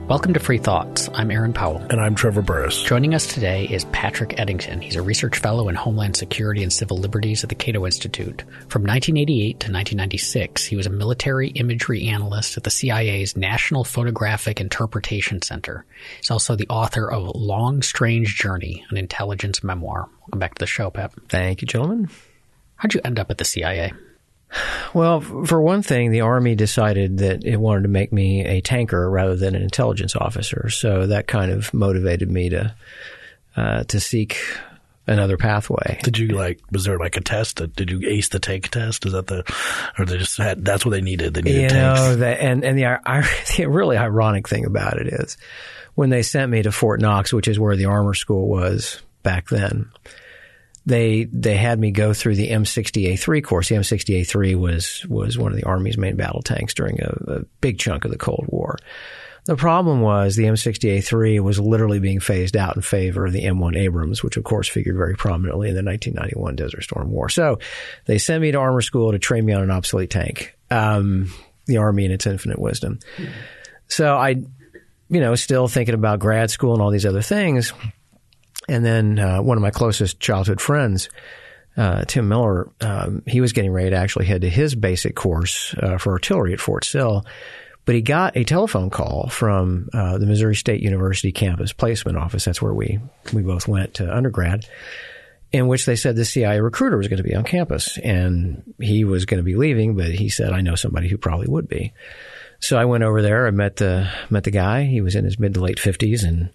Welcome to Free Thoughts. I'm Aaron Powell. And I'm Trevor Burrus. Joining us today is Patrick Eddington. He's a research fellow in Homeland Security and Civil Liberties at the Cato Institute. From 1988 to 1996, he was a military imagery analyst at the CIA's National Photographic Interpretation Center. He's also the author of Long Strange Journey, an intelligence memoir. Welcome back to the show, Pat. Thank you, gentlemen. How'd you end up at the CIA? Well, for one thing, the Army decided that it wanted to make me a tanker rather than an intelligence officer. So that kind of motivated me to seek another pathway. Did you was there a test? Did you ace the tank test? Is that or they just had, that's what they needed? They needed tanks. The really ironic thing about it is when they sent me to Fort Knox, which is where the armor school was back then, They had me go through the M60A3 course. The M60A3 was one of the Army's main battle tanks during a big chunk of the Cold War. The problem was the M60A3 was literally being phased out in favor of the M1 Abrams, which of course figured very prominently in the 1991 Desert Storm War. So they sent me to armor school to train me on an obsolete tank. The Army in its infinite wisdom. So I, still thinking about grad school and all these other things. And then one of my closest childhood friends, Tim Miller, he was getting ready to actually head to his basic course for artillery at Fort Sill. But he got a telephone call from the Missouri State University campus placement office. That's where we both went to undergrad, in which they said the CIA recruiter was going to be on campus. And he was going to be leaving, but he said, I know somebody who probably would be. So I went over there and met the guy. He was in his mid to late 50s and,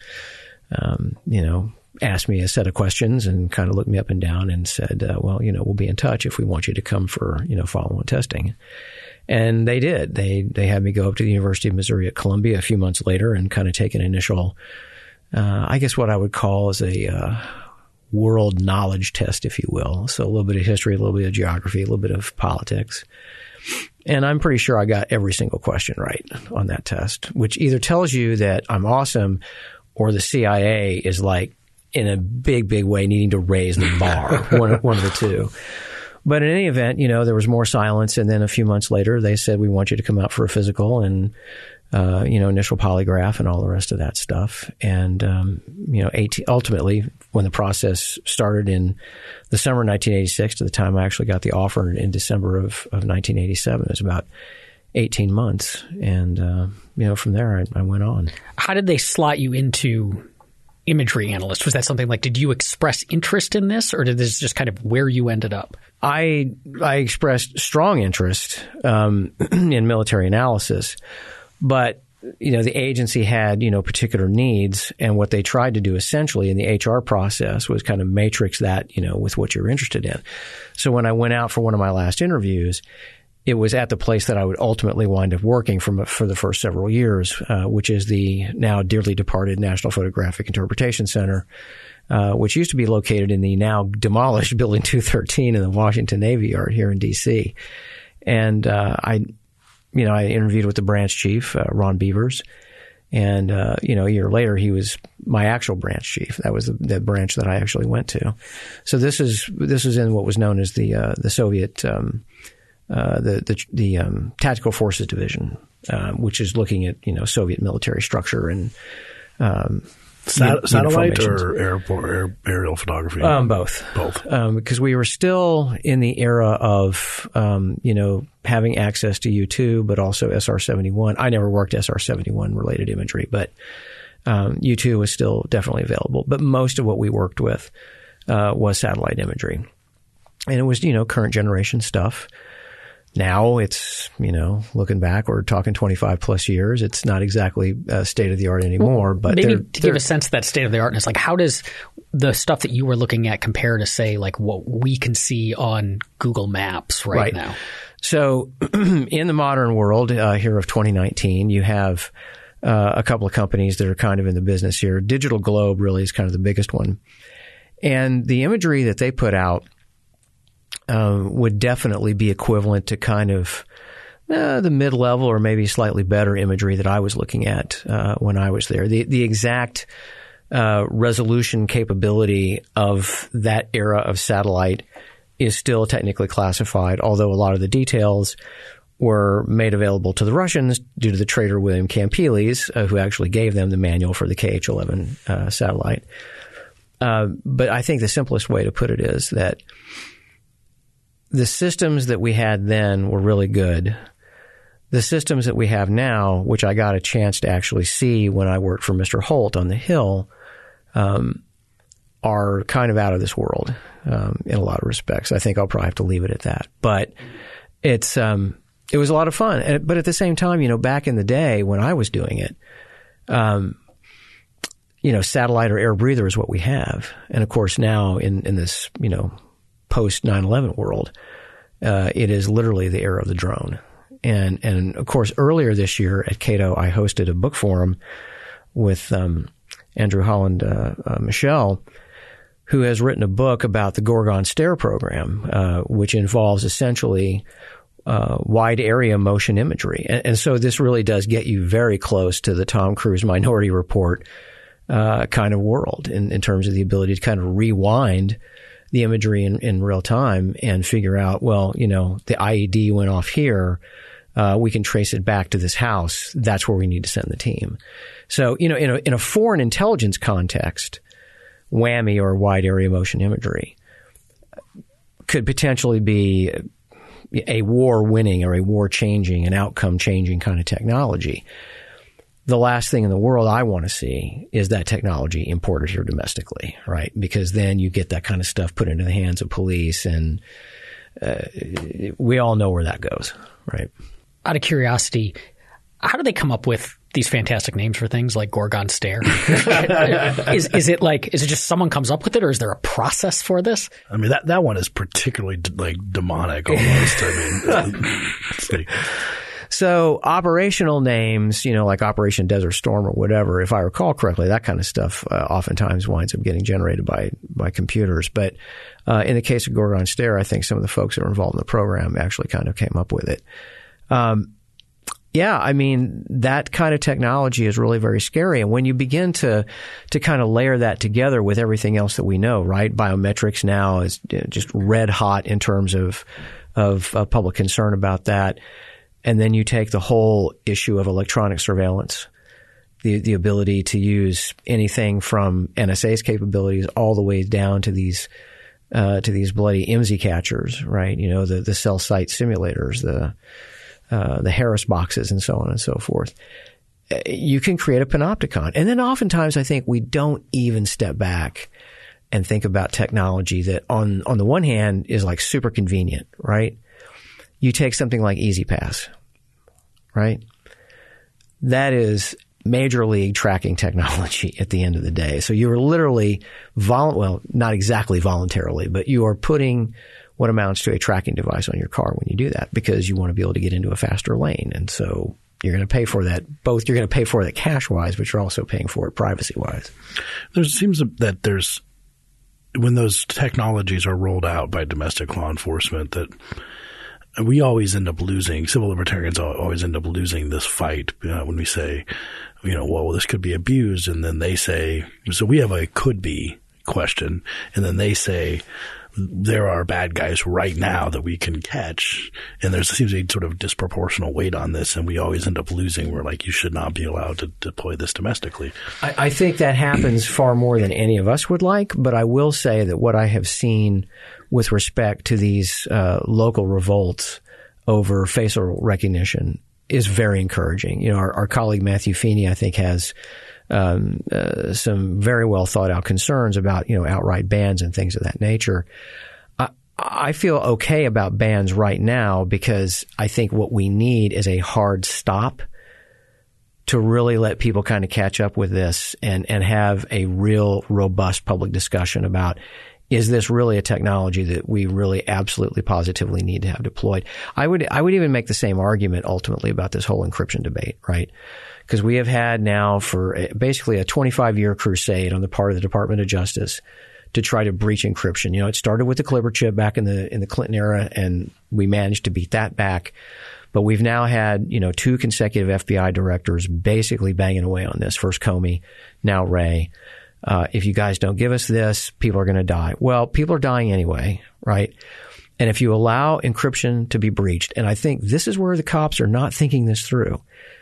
asked me a set of questions and kind of looked me up and down and said, we'll be in touch if we want you to come for, follow-on testing. And they did. They had me go up to the University of Missouri at Columbia a few months later and kind of take an initial, I guess what I would call as a world knowledge test, if you will. So a little bit of history, a little bit of geography, a little bit of politics. And I'm pretty sure I got every single question right on that test, which either tells you that I'm awesome or the CIA is in a big, big way needing to raise the bar, one of the two. But in any event, there was more silence. And then a few months later, they said, we want you to come out for a physical and, initial polygraph and all the rest of that stuff. And, ultimately, when the process started in the summer of 1986 to the time I actually got the offer in December of 1987, it was about 18 months. And, from there, I went on. How did they slot you into imagery analyst? Was that something did you express interest in this, or did this just kind of where you ended up? I expressed strong interest in military analysis, but the agency had particular needs, and what they tried to do essentially in the HR process was kind of matrix that with what you're interested in. So when I went out for one of my last interviews, it was at the place that I would ultimately wind up working for the first several years, which is the now dearly departed National Photographic Interpretation Center, which used to be located in the now demolished Building 213 in the Washington Navy Yard here in D.C. And I interviewed with the branch chief, Ron Beavers, and a year later he was my actual branch chief. That was the branch that I actually went to. So this is in what was known as the Soviet the Tactical Forces Division, which is looking at Soviet military structure and satellite or aerial photography. Both. Because we were still in the era of having access to U2, but also SR-71. I never worked SR-71 related imagery, but U2 was still definitely available. But most of what we worked with was satellite imagery, and it was current generation stuff. Now it's, looking back, we're talking 25 plus years. It's not exactly state of the art anymore. But maybe to give a sense of that state of the artness, how does the stuff that you were looking at compare to, say, what we can see on Google Maps right now? So in the modern world here of 2019, you have a couple of companies that are kind of in the business here. Digital Globe really is kind of the biggest one. And the imagery that they put out would definitely be equivalent to kind of the mid-level or maybe slightly better imagery that I was looking at when I was there. The exact resolution capability of that era of satellite is still technically classified, although a lot of the details were made available to the Russians due to the traitor William Campiles, who actually gave them the manual for the KH-11 satellite. But I think the simplest way to put it is that the systems that we had then were really good. The systems that we have now, which I got a chance to actually see when I worked for Mr. Holt on the Hill, are kind of out of this world in a lot of respects. I think I'll probably have to leave it at that. But it was a lot of fun. But at the same time, back in the day when I was doing it, satellite or air breather is what we have. And of course now in this, post 9/11 world, it is literally the era of the drone. And of course earlier this year at Cato, I hosted a book forum with Andrew Holland Michel, who has written a book about the Gorgon Stare program, which involves essentially wide area motion imagery. And so this really does get you very close to the Tom Cruise Minority Report kind of world in terms of the ability to kind of rewind the imagery in real time and figure out, well, the IED went off here. We can trace it back to this house. That's where we need to send the team. So, in a foreign intelligence context, WAMI or wide area motion imagery could potentially be a war winning or a war changing, an outcome changing kind of technology. The last thing in the world I want to see is that technology imported here domestically, right? Because then you get that kind of stuff put into the hands of police, and we all know where that goes, right? Out of curiosity, how do they come up with these fantastic names for things like Gorgon Stare? Is it just someone comes up with it, or is there a process for this? I mean, that one is particularly demonic almost. I mean, so operational names, like Operation Desert Storm or whatever, if I recall correctly, that kind of stuff oftentimes winds up getting generated by computers. But in the case of Gorgon Stare, I think some of the folks that were involved in the program actually kind of came up with it. Yeah, I mean, that kind of technology is really very scary. And when you begin to kind of layer that together with everything else that we know, right? Biometrics now is just red hot in terms of public concern about that. And then you take the whole issue of electronic surveillance, the ability to use anything from NSA's capabilities all the way down to these bloody IMSI catchers, right? The cell site simulators, the Harris boxes and so on and so forth. You can create a panopticon. And then oftentimes I think we don't even step back and think about technology that on the one hand is like super convenient, right? You take something like EasyPass, right? That is major league tracking technology at the end of the day. So you're literally, not exactly voluntarily, but you are putting what amounts to a tracking device on your car when you do that, because you want to be able to get into a faster lane. And so you're going to pay for that. Both you're going to pay for it cash-wise, but you're also paying for it privacy-wise. There seems that when those technologies are rolled out by domestic law enforcement, that we always end up losing, civil libertarians always end up losing this fight when we say, well, this could be abused. And then they say, so we have a could be question. And then they say, there are bad guys right now that we can catch. And there seems to be sort of disproportional weight on this. And we always end up losing. We're like, you should not be allowed to deploy this domestically. I think that happens far more than any of us would like. But I will say that what I have seen with respect to these local revolts over facial recognition is very encouraging. Our colleague Matthew Feeney, I think, has some very well thought out concerns about, outright bans and things of that nature. I feel okay about bans right now because I think what we need is a hard stop to really let people kind of catch up with this and have a real robust public discussion about, is this really a technology that we really absolutely positively need to have deployed? I would even make the same argument ultimately about this whole encryption debate, right? Because we have had now for basically a 25-year crusade on the part of the Department of Justice to try to breach encryption. It started with the Clipper chip back in the Clinton era, and we managed to beat that back. But we've now had, 2 consecutive FBI directors basically banging away on this. First Comey, now Wray. If you guys don't give us this, people are going to die. Well, people are dying anyway, right? And if you allow encryption to be breached, and I think this is where the cops are not thinking this through,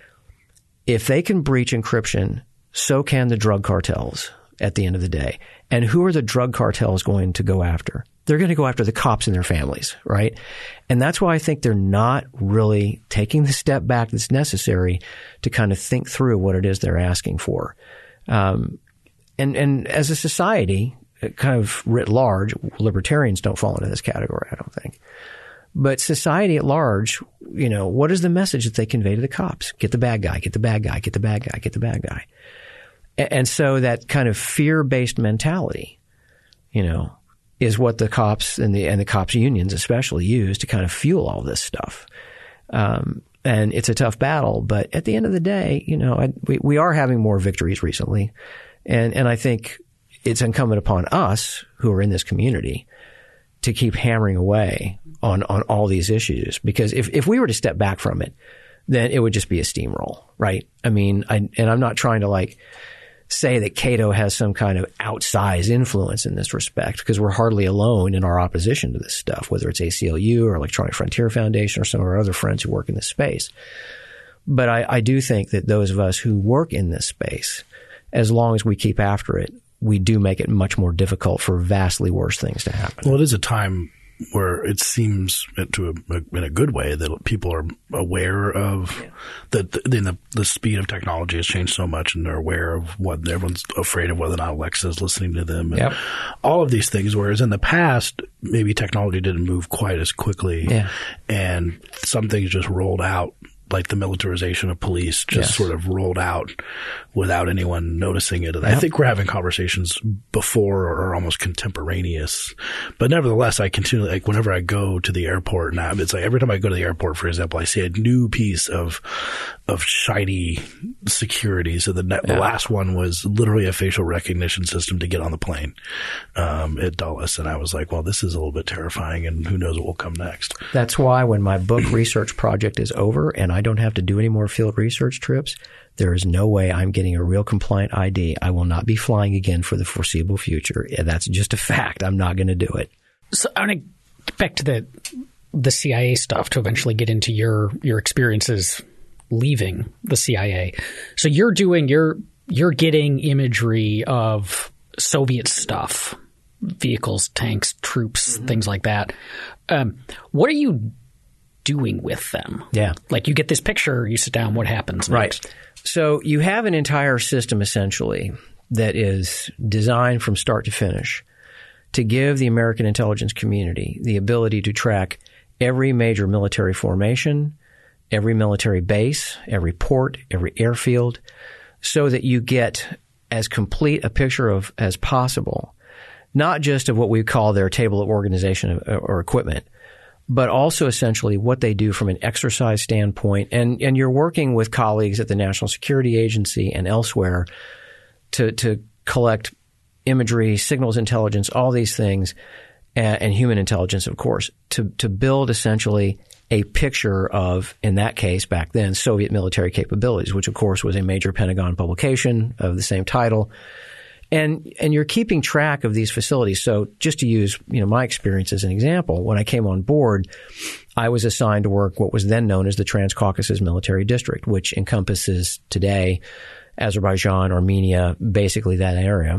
if they can breach encryption, so can the drug cartels at the end of the day. And who are the drug cartels going to go after? They're going to go after the cops and their families, right? And that's why I think they're not really taking the step back that's necessary to kind of think through what it is they're asking for. And as a society, kind of writ large, libertarians don't fall into this category, I don't think. But society at large, what is the message that they convey to the cops? Get the bad guy, get the bad guy, get the bad guy, get the bad guy. And so that kind of fear-based mentality, is what the cops and the cops unions especially use to kind of fuel all this stuff. And it's a tough battle, but at the end of the day, we are having more victories recently. And I think it's incumbent upon us who are in this community to keep hammering away on all these issues. Because if we were to step back from it, then it would just be a steamroll, right? I mean, I'm not trying to say that Cato has some kind of outsized influence in this respect, because we're hardly alone in our opposition to this stuff, whether it's ACLU or Electronic Frontier Foundation or some of our other friends who work in this space. But I do think that those of us who work in this space, as long as we keep after it, we do make it much more difficult for vastly worse things to happen. Well, it is a time where it seems in a good way that people are aware of that the speed of technology has changed so much, and they're aware of what everyone's afraid of, whether or not Alexa is listening to them and all of these things. Whereas in the past, maybe technology didn't move quite as quickly and some things just rolled out. Like the militarization of police just sort of rolled out without anyone noticing it. And I think we're having conversations before or almost contemporaneous. But nevertheless, I continue, whenever I go to the airport now, it's every time I go to the airport, for example, I see a new piece of shiny security. So the last one was literally a facial recognition system to get on the plane at Dulles. And I was like, well, this is a little bit terrifying, and who knows what will come next. That's why when my book research project is over and I don't have to do any more field research trips, there is no way I'm getting a real compliant ID. I will not be flying again for the foreseeable future. That's just a fact. I'm not going to do it. So I want to get back to the CIA stuff to eventually get into your experiences leaving the CIA. So you're getting imagery of Soviet stuff, vehicles, tanks, troops, things like that. What are you doing with them? Yeah. You get this picture, you sit down, what happens next? Right. So you have an entire system essentially that is designed from start to finish to give the American intelligence community the ability to track every major military formation, every military base, every port, every airfield, so that you get as complete a picture of as possible, not just of what we call their table of organization or equipment, but also essentially what they do from an exercise standpoint. And you're working with colleagues at the National Security Agency and elsewhere to collect imagery, signals intelligence, all these things, and human intelligence, of course, to build essentially a picture of, in that case, back then, Soviet military capabilities, which, of course, was a major Pentagon publication of the same title. And you're keeping track of these facilities. So just to use, my experience as an example, when I came on board, I was assigned to work what was then known as the Transcaucasus Military District, which encompasses today Azerbaijan, Armenia, basically that area.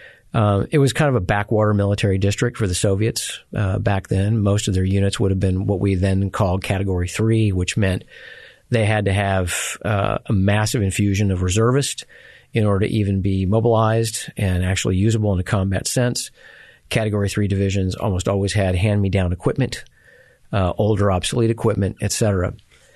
It was kind of a backwater military district for the Soviets back then. Most of their units would have been what we then called Category 3, which meant they had to have a massive infusion of reservists in order to even be mobilized and actually usable in a combat sense. Category 3 divisions almost always had hand-me-down equipment, older obsolete equipment, etc.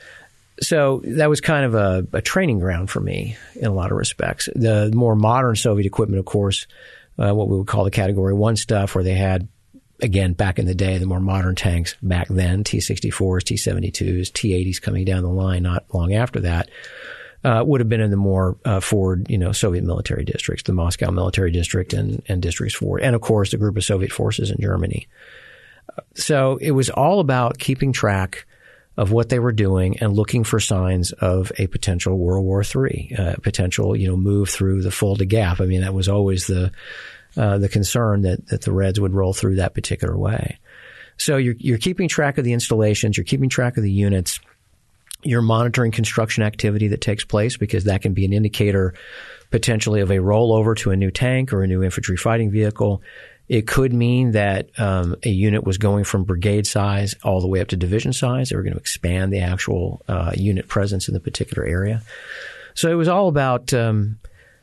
So that was kind of a training ground for me in a lot of respects. The more modern Soviet equipment, of course, what we would call the Category 1 stuff, where they had, again, back in the day, the more modern tanks back then, T-64s, T-72s, T-80s coming down the line not long after that, would have been in the more forward, Soviet military districts, the Moscow military district and districts forward, and of course the group of Soviet forces in Germany. So it was all about keeping track of what they were doing and looking for signs of a potential World War III, potential, move through the Fulda Gap. I mean, that was always the concern that the Reds would roll through that particular way. So you're keeping track of the installations, you're keeping track of the units, you're monitoring construction activity that takes place because that can be an indicator potentially of a rollover to a new tank or a new infantry fighting vehicle. It could mean that a unit was going from brigade size all the way up to division size. They were going to expand the actual unit presence in the particular area. So it was all about kind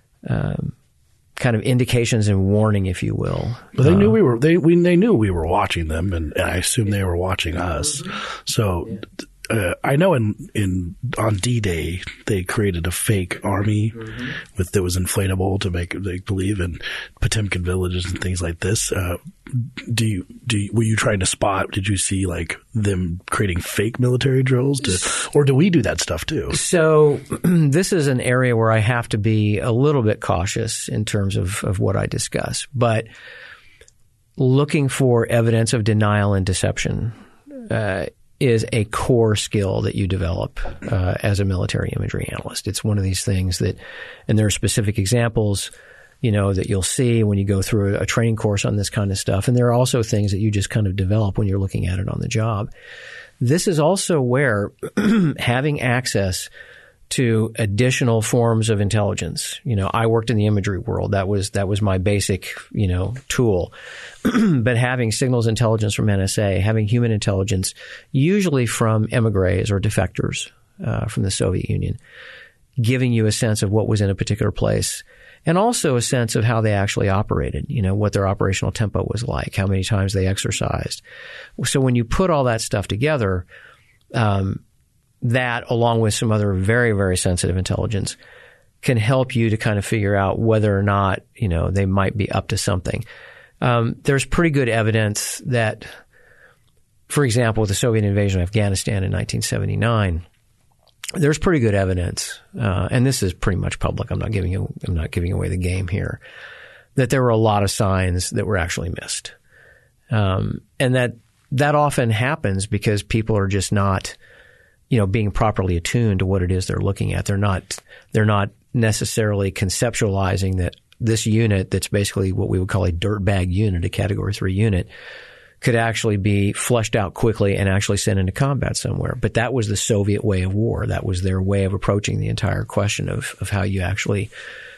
of indications and warning, if you will. But they knew they knew we were watching them, and I assume they were watching us. So. I know on D-Day they created a fake army that was inflatable to make believe in Potemkin villages and things like this. Were you trying to spot? Did you see like them creating fake military drills, or do we do that stuff too? So this is an area where I have to be a little bit cautious in terms of what I discuss, but looking for evidence of denial and deception is a core skill that you develop as a military imagery analyst. It's one of these things that, and there are specific examples, that you'll see when you go through a training course on this kind of stuff. And there are also things that you just kind of develop when you're looking at it on the job. This is also where having access to additional forms of intelligence. I worked in the imagery world. That was my basic, tool. But having signals intelligence from NSA, having human intelligence, usually from emigres or defectors from the Soviet Union, giving you a sense of what was in a particular place, and also a sense of how they actually operated, what their operational tempo was like, how many times they exercised. So when you put all that stuff together, that, along with some other very, very sensitive intelligence, can help you to kind of figure out whether or not, they might be up to something. There's pretty good evidence that, for example, with the Soviet invasion of Afghanistan in 1979, there's pretty good evidence, and this is pretty much public. I'm not giving away the game here, that there were a lot of signs that were actually missed, and that often happens because people are just not, being properly attuned to what it is they're looking at. They're not necessarily conceptualizing that this unit, that's basically what we would call a dirtbag unit, a Category 3 unit, could actually be fleshed out quickly and actually sent into combat somewhere. But that was the Soviet way of war. That was their way of approaching the entire question of how you actually,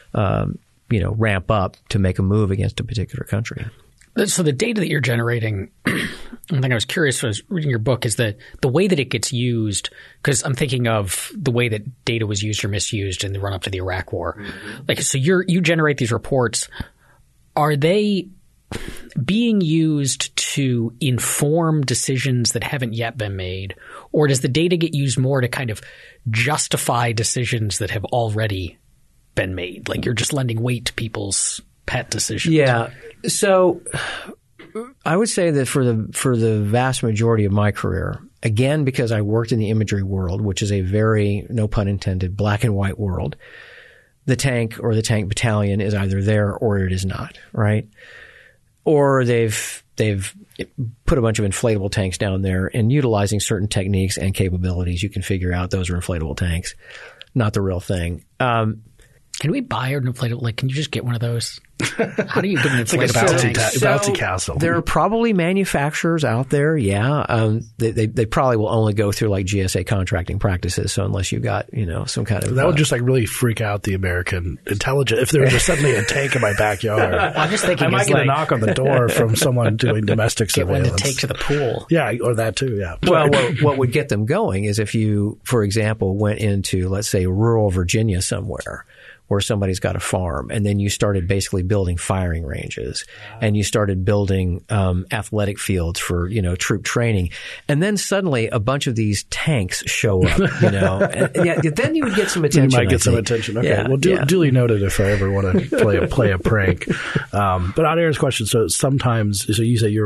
ramp up to make a move against a particular country. So the data that you're generating, one thing I was curious when I was reading your book is the way that it gets used, because I'm thinking of the way that data was used or misused in the run-up to the Iraq War. Mm-hmm. So you generate these reports. Are they being used to inform decisions that haven't yet been made, or does the data get used more to kind of justify decisions that have already been made? Like you're just lending weight to people's pet decisions. Yeah. So I would say that for the vast majority of my career, again, because I worked in the imagery world, which is a very, no pun intended, black and white world, the tank or the tank battalion is either there or it is not, right? Or they've put a bunch of inflatable tanks down there, and utilizing certain techniques and capabilities, you can figure out those are inflatable tanks, not the real thing. Can we buy an inflatable? Like, can you just get one of those? How do you get an inflatable bouncy castle? There are probably manufacturers out there. Yeah. They probably will only go through like GSA contracting practices. So unless you got, some kind of. That would just like really freak out the American intelligence. If there was suddenly a tank in my backyard. I'm just thinking I might get a knock on the door from someone doing domestic surveillance. Get one to take to the pool. Yeah. Or that too. Yeah. Well, what would get them going is if you, for example, went into, let's say, rural Virginia somewhere, where somebody's got a farm, and then you started basically building firing ranges, and you started building athletic fields for, troop training. And then suddenly a bunch of these tanks show up, and then you would get some attention. You might get some attention. Okay. Yeah, well, duly noted if I ever want to play a prank. But on Aaron's question, so sometimes, so you say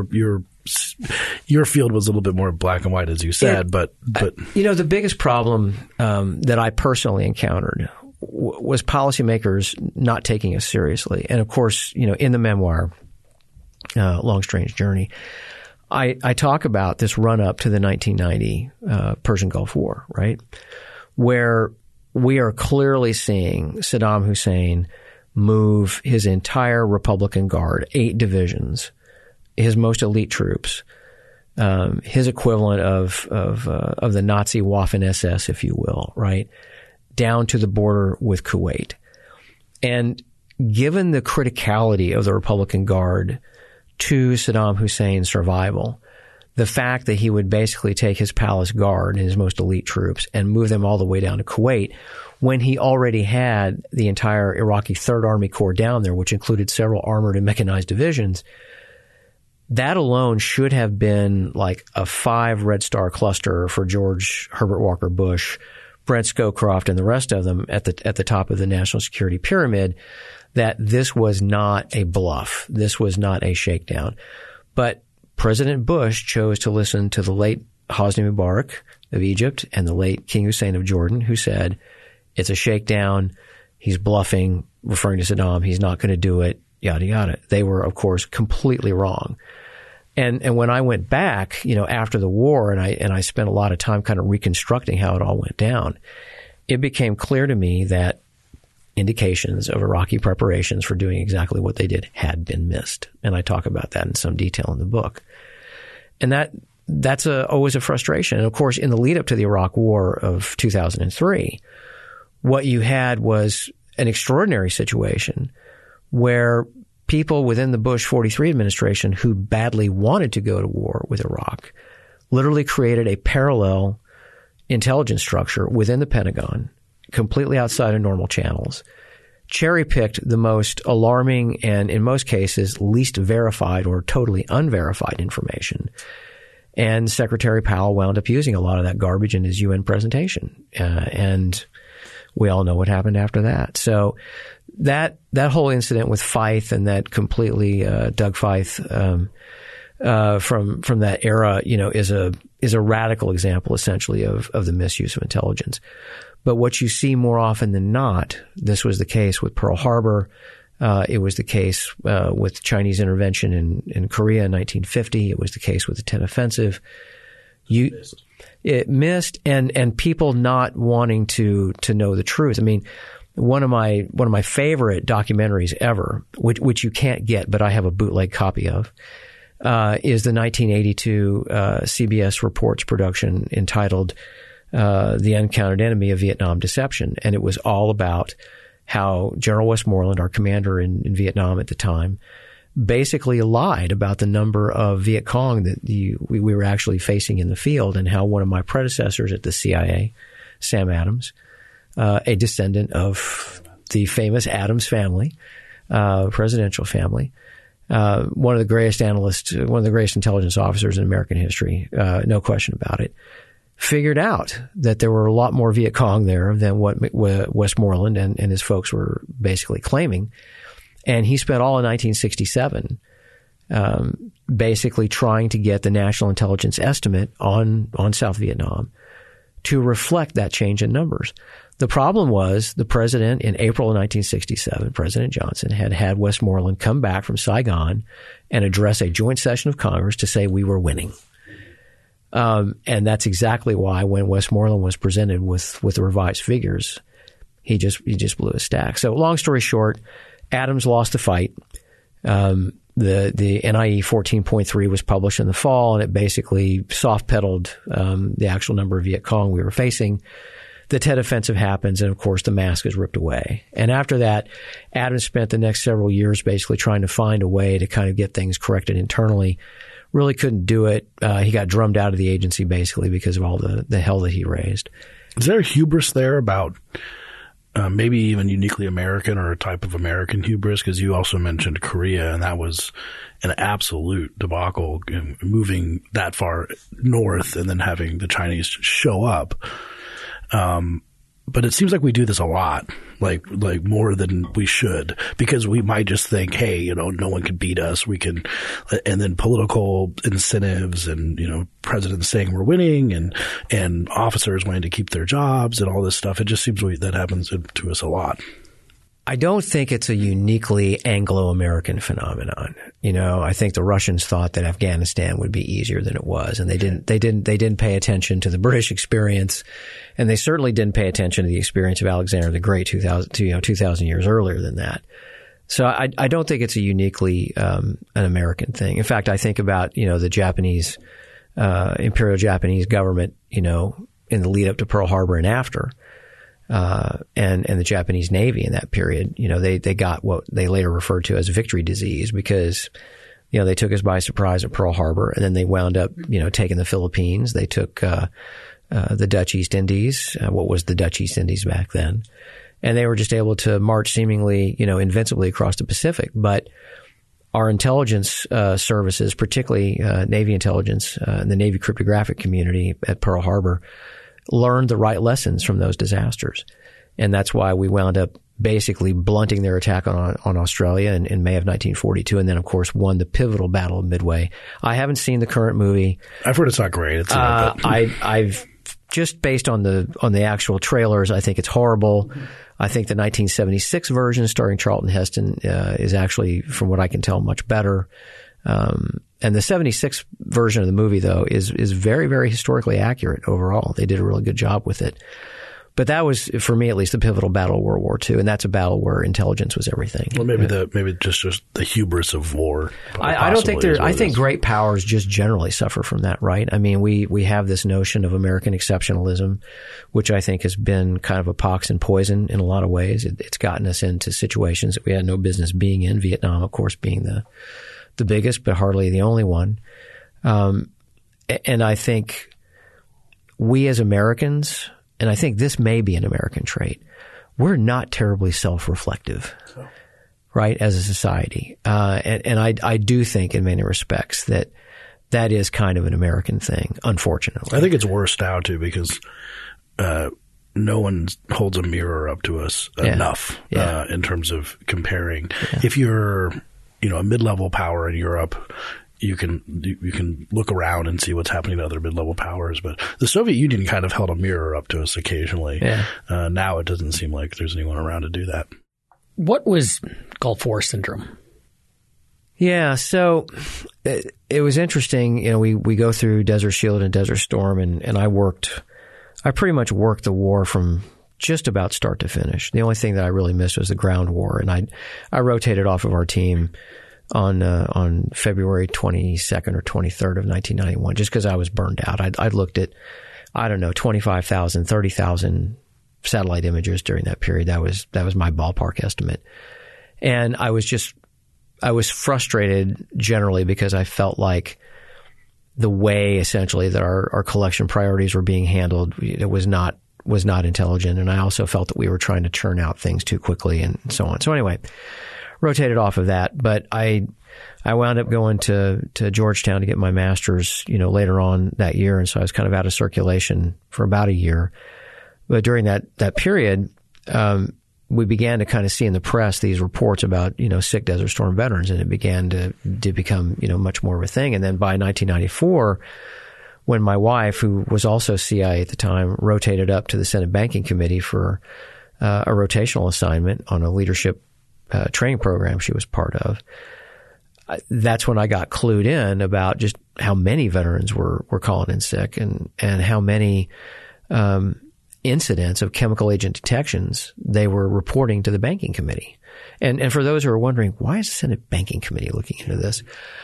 your field was a little bit more black and white, as you said, but the biggest problem that I personally encountered was policymakers not taking us seriously. And of course, in the memoir, Long Strange Journey, I talk about this run up to the 1990 Persian Gulf War, right? Where we are clearly seeing Saddam Hussein move his entire Republican Guard, 8 divisions, his most elite troops, his equivalent of the Nazi Waffen-SS, if you will, right, down to the border with Kuwait. And given the criticality of the Republican Guard to Saddam Hussein's survival, the fact that he would basically take his palace guard and his most elite troops and move them all the way down to Kuwait when he already had the entire Iraqi Third Army Corps down there, which included several armored and mechanized divisions, that alone should have been like a 5 Red Star cluster for George Herbert Walker Bush, Brent Scowcroft, and the rest of them at the top of the national security pyramid, that this was not a bluff. This was not a shakedown. But President Bush chose to listen to the late Hosni Mubarak of Egypt and the late King Hussein of Jordan, who said, it's a shakedown, he's bluffing, referring to Saddam, he's not going to do it, yada, yada. They were, of course, completely wrong. And when I went back, after the war, and I spent a lot of time kind of reconstructing how it all went down, it became clear to me that indications of Iraqi preparations for doing exactly what they did had been missed. And I talk about that in some detail in the book. And that's always a frustration. And of course, in the lead up to the Iraq War of 2003, what you had was an extraordinary situation where people within the Bush 43 administration who badly wanted to go to war with Iraq literally created a parallel intelligence structure within the Pentagon, completely outside of normal channels, cherry-picked the most alarming and, in most cases, least verified or totally unverified information. And Secretary Powell wound up using a lot of that garbage in his UN presentation. And we all know what happened after that. So that whole incident with Feith and that completely Doug Feith from that era, is a radical example essentially of the misuse of intelligence. But what you see more often than not, this was the case with Pearl Harbor. It was the case with Chinese intervention in Korea in 1950. It was the case with the Tet Offensive. It missed, and people not wanting to know the truth. I mean, one of my favorite documentaries ever, which you can't get, but I have a bootleg copy of, is the 1982 CBS Reports production entitled The Uncounted Enemy of Vietnam Deception. And it was all about how General Westmoreland, our commander in Vietnam at the time, basically lied about the number of Viet Cong that we were actually facing in the field, and how one of my predecessors at the CIA, Sam Adams, a descendant of the famous Adams family, presidential family, one of the greatest analysts, one of the greatest intelligence officers in American history, no question about it, figured out that there were a lot more Viet Cong there than what Westmoreland and his folks were basically claiming. And he spent all of 1967 basically trying to get the National Intelligence Estimate on South Vietnam to reflect that change in numbers. The problem was the president in April of 1967, President Johnson, had Westmoreland come back from Saigon and address a joint session of Congress to say we were winning. And that's exactly why when Westmoreland was presented with the revised figures, he just blew a stack. So long story short, Adams lost the fight. The NIE 14.3 was published in the fall, and it basically soft-pedaled the actual number of Viet Cong we were facing. The Tet Offensive happens, and of course the mask is ripped away. And after that, Adams spent the next several years basically trying to find a way to kind of get things corrected internally. Really couldn't do it. He got drummed out of the agency basically because of all the hell that he raised. Is there hubris there about maybe even uniquely American or a type of American hubris? Because you also mentioned Korea, and that was an absolute debacle, moving that far north and then having the Chinese show up. But it seems like we do this a lot, like more than we should, because we might just think, hey, no one can beat us. We can, and then political incentives and, presidents saying we're winning and officers wanting to keep their jobs and all this stuff. It just seems that happens to us a lot. I don't think it's a uniquely Anglo-American phenomenon. I think the Russians thought that Afghanistan would be easier than it was, and they didn't pay attention to the British experience, and they certainly didn't pay attention to the experience of Alexander the Great 2,000 years earlier than that. So I don't think it's a uniquely an American thing. In fact, I think about the Japanese Imperial Japanese government, in the lead up to Pearl Harbor and after, and the Japanese Navy in that period. They got what they later referred to as victory disease because, they took us by surprise at Pearl Harbor, and then they wound up, taking the Philippines. They took the Dutch East Indies, what was the Dutch East Indies back then, and they were just able to march seemingly, invincibly across the Pacific. But our intelligence services, particularly Navy intelligence, the Navy cryptographic community at Pearl Harbor, learned the right lessons from those disasters. And that's why we wound up basically blunting their attack on Australia in May of 1942, and then, of course, won the pivotal Battle of Midway. I haven't seen the current movie. I've heard it's not great. I've just based on the actual trailers, I think it's horrible. I think the 1976 version starring Charlton Heston is actually, from what I can tell, much better. And the 76 version of the movie, though, is very, very historically accurate overall. They did a really good job with it. But that was, for me at least, the pivotal battle of World War II, and that's a battle where intelligence was everything. Well, maybe just the hubris of war. I don't think I think great powers just generally suffer from that, right? I mean, we have this notion of American exceptionalism, which I think has been kind of a pox and poison in a lot of ways. It's gotten us into situations that we had no business being in. Vietnam, of course, being the biggest, but hardly the only one. And I think we as Americans, and I think this may be an American trait, we're not terribly self-reflective, right, as a society. And I do think in many respects that is kind of an American thing, unfortunately. I think it's worse now, too, because no one holds a mirror up to us enough in terms of comparing. Yeah. If you're a mid-level power in Europe, you can look around and see what's happening to other mid-level powers. But the Soviet Union kind of held a mirror up to us occasionally. Yeah. Now it doesn't seem like there's anyone around to do that. What was Gulf War syndrome? Yeah, so it was interesting. We go through Desert Shield and Desert Storm, and I pretty much worked the war from just about start to finish. The only thing that I really missed was the ground war, and I rotated off of our team on February 22nd or 23rd of 1991, just because I was burned out. I'd looked at, 25,000, 30,000 satellite images during that period. That was my ballpark estimate. And I was frustrated generally because I felt like the way essentially that our collection priorities were being handled, it was not intelligent. And I also felt that we were trying to churn out things too quickly and so on. So anyway, rotated off of that, but I wound up going to Georgetown to get my master's, later on that year, and so I was kind of out of circulation for about a year. But during that period, we began to kind of see in the press these reports about sick Desert Storm veterans, and it began to become much more of a thing. And then by 1994, when my wife, who was also CIA at the time, rotated up to the Senate Banking Committee for a rotational assignment on a leadership training program she was part of, that's when I got clued in about just how many veterans were calling in sick and how many incidents of chemical agent detections they were reporting to the Banking Committee. And for those who are wondering, why is the Senate Banking Committee looking into this?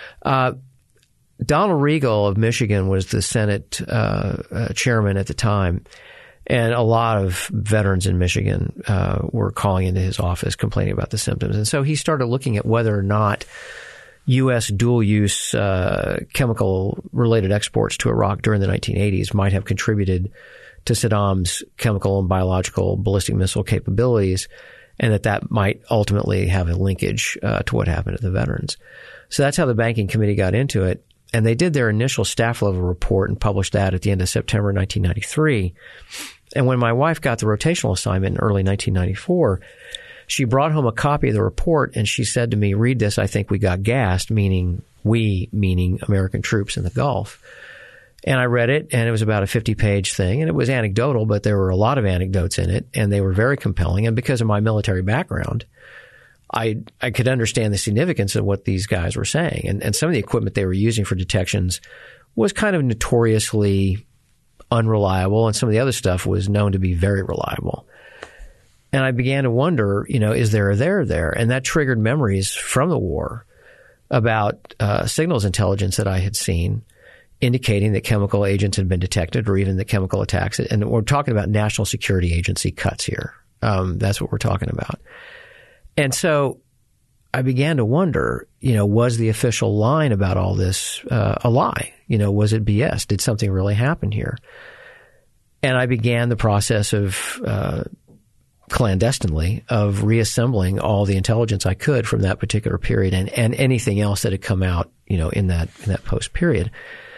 Donald Regal of Michigan was the Senate chairman at the time. And a lot of veterans in Michigan were calling into his office complaining about the symptoms. And so he started looking at whether or not U.S. dual-use chemical-related exports to Iraq during the 1980s might have contributed to Saddam's chemical and biological ballistic missile capabilities, and that might ultimately have a linkage to what happened to the veterans. So that's how the Banking Committee got into it. And they did their initial staff-level report and published that at the end of September 1993. And when my wife got the rotational assignment in early 1994, she brought home a copy of the report, and she said to me, "Read this, I think we got gassed," meaning American troops in the Gulf. And I read it, and it was about a 50-page thing, and it was anecdotal, but there were a lot of anecdotes in it, and they were very compelling. And because of my military background, I could understand the significance of what these guys were saying. And some of the equipment they were using for detections was kind of notoriously unreliable, and some of the other stuff was known to be very reliable. And I began to wonder, is there a there? And that triggered memories from the war about signals intelligence that I had seen indicating that chemical agents had been detected or even the chemical attacks. And we're talking about National Security Agency cuts here. That's what we're talking about. And so I began to wonder, was the official line about all this a lie? Was it BS? Did something really happen here? And I began the process of clandestinely of reassembling all the intelligence I could from that particular period and anything else that had come out, in that post period.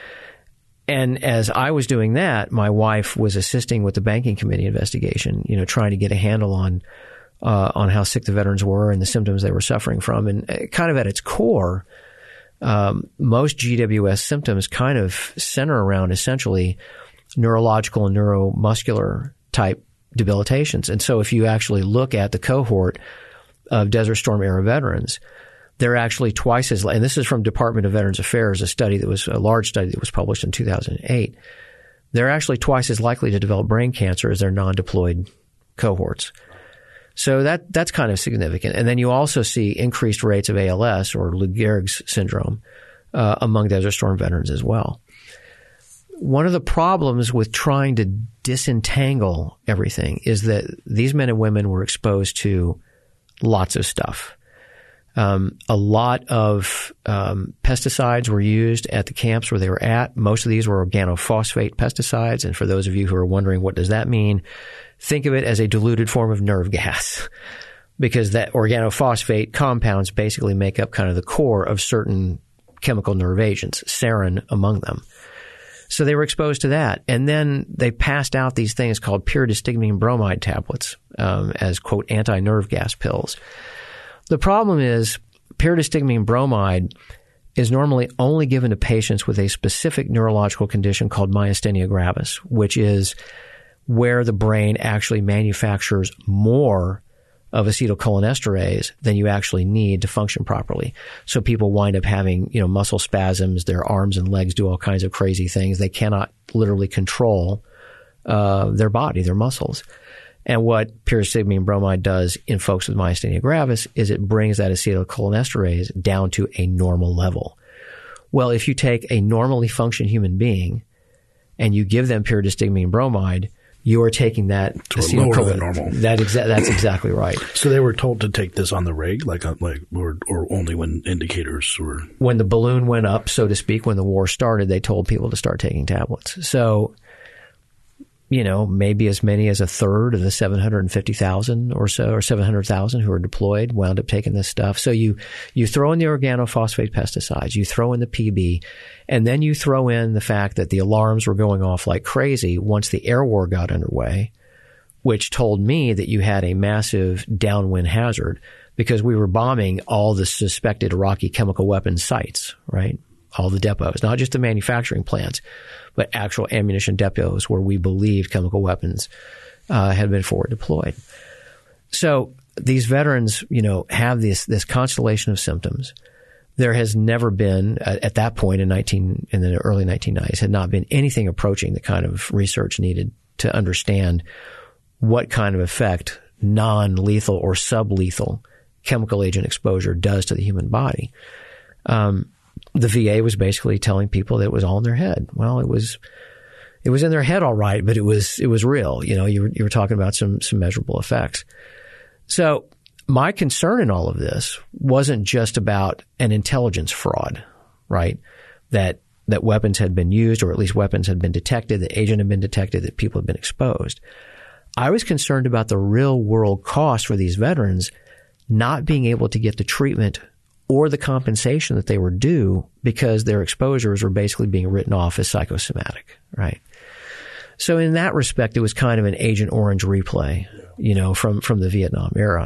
And as I was doing that, my wife was assisting with the banking committee investigation, trying to get a handle on how sick the veterans were and the symptoms they were suffering from. And kind of at its core, most GWS symptoms kind of center around essentially neurological and neuromuscular type debilitations. And so if you actually look at the cohort of Desert Storm era veterans, they're actually twice as, and this is from Department of Veterans Affairs, a large study that was published in 2008. They're actually twice as likely to develop brain cancer as their non-deployed cohorts. So that's kind of significant. And then you also see increased rates of ALS or Lou Gehrig's syndrome among Desert Storm veterans as well. One of the problems with trying to disentangle everything is that these men and women were exposed to lots of stuff. A lot of pesticides were used at the camps where they were at. Most of these were organophosphate pesticides. And for those of you who are wondering what does that mean, think of it as a diluted form of nerve gas, because that organophosphate compounds basically make up kind of the core of certain chemical nerve agents, sarin among them. So they were exposed to that. And then they passed out these things called pyridostigmine bromide tablets as, quote, anti-nerve gas pills. The problem is pyridostigmine bromide is normally only given to patients with a specific neurological condition called myasthenia gravis, which is where the brain actually manufactures more of acetylcholinesterase than you actually need to function properly. So people wind up having, muscle spasms, their arms and legs do all kinds of crazy things. They cannot literally control their body, their muscles. And what pyridostigmine bromide does in folks with myasthenia gravis is it brings that acetylcholinesterase down to a normal level. Well, if you take a normally functioning human being and you give them pyridostigmine bromide, you are taking that lower than normal. That's exactly right. So they were told to take this on the reg, or only when indicators were. When the balloon went up, so to speak, when the war started, they told people to start taking tablets. So, maybe as many as a third of the 750,000 or so, or 700,000 who are deployed wound up taking this stuff. So you throw in the organophosphate pesticides, you throw in the PB, and then you throw in the fact that the alarms were going off like crazy once the air war got underway, which told me that you had a massive downwind hazard because we were bombing all the suspected Iraqi chemical weapons sites, right? All the depots, not just the manufacturing plants, but actual ammunition depots where we believed chemical weapons had been forward deployed. So these veterans, have this constellation of symptoms. There has never been, at that point in the early 1990s, had not been anything approaching the kind of research needed to understand what kind of effect non-lethal or sublethal chemical agent exposure does to the human body. The VA was basically telling people that it was all in their head. Well, it was in their head all right, but it was real. You were talking about some measurable effects. So my concern in all of this wasn't just about an intelligence fraud, right? That weapons had been used, or at least weapons had been detected, that agent had been detected, that people had been exposed. I was concerned about the real world cost for these veterans not being able to get the treatment or the compensation that they were due because their exposures were basically being written off as psychosomatic, right? So in that respect, it was kind of an Agent Orange replay, from the Vietnam era.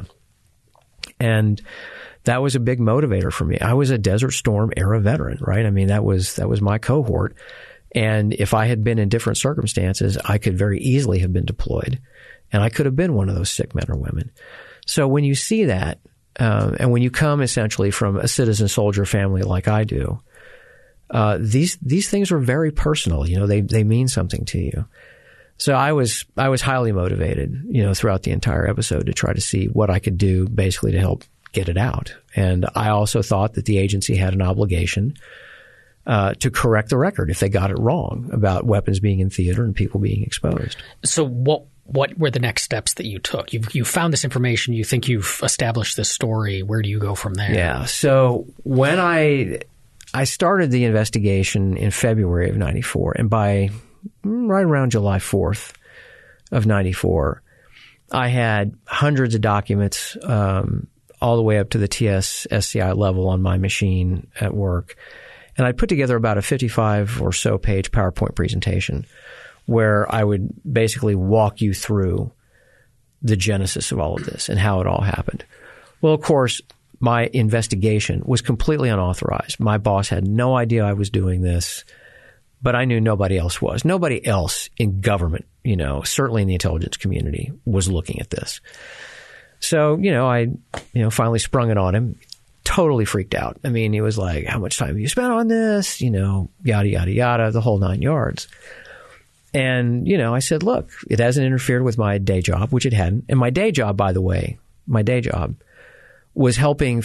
And that was a big motivator for me. I was a Desert Storm era veteran, right? I mean, that was my cohort. And if I had been in different circumstances, I could very easily have been deployed, and I could have been one of those sick men or women. So when you see that, and when you come essentially from a citizen soldier family like I do, these things are very personal. They mean something to you. So I was highly motivated, throughout the entire episode to try to see what I could do basically to help get it out. And I also thought that the agency had an obligation to correct the record if they got it wrong about weapons being in theater and people being exposed. So what were the next steps that you took? You found this information. You think you've established this story. Where do you go from there? Yeah. So when I started the investigation in February of 94, and by right around July 4th of 94, I had hundreds of documents all the way up to the TS-SCI level on my machine at work. And I put together about a 55 or so page PowerPoint presentation where I would basically walk you through the genesis of all of this and how it all happened. Well, of course, my investigation was completely unauthorized. My boss had no idea I was doing this, but I knew nobody else was. Nobody else in government, certainly in the intelligence community, was looking at this. So, I finally sprung it on him. Totally freaked out. I mean, he was like, how much time have you spent on this? Yada, yada, yada, the whole 9 yards. And, I said, look, it hasn't interfered with my day job, which it hadn't. And my day job, by the way, was helping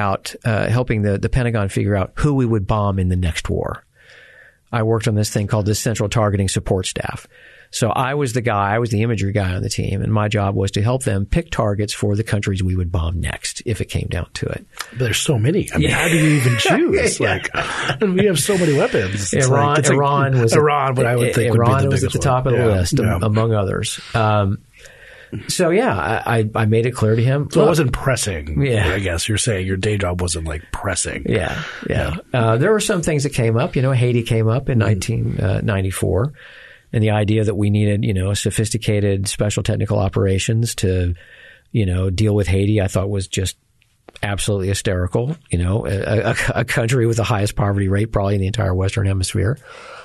the Pentagon figure out who we would bomb in the next war. I worked on this thing called the Central Targeting Support Staff. So I was the imagery guy on the team, and my job was to help them pick targets for the countries we would bomb next if it came down to it. But there's so many. I mean, how do you even choose? We have so many weapons. Iran was at the top of the list, among others. So, I made it clear to him. So it wasn't pressing. Yeah. I guess you're saying your day job wasn't like pressing. Yeah. There were some things that came up. Haiti came up in 1994. And the idea that we needed, sophisticated special technical operations to, deal with Haiti, I thought was just absolutely hysterical. A country with the highest poverty rate probably in the entire Western Hemisphere.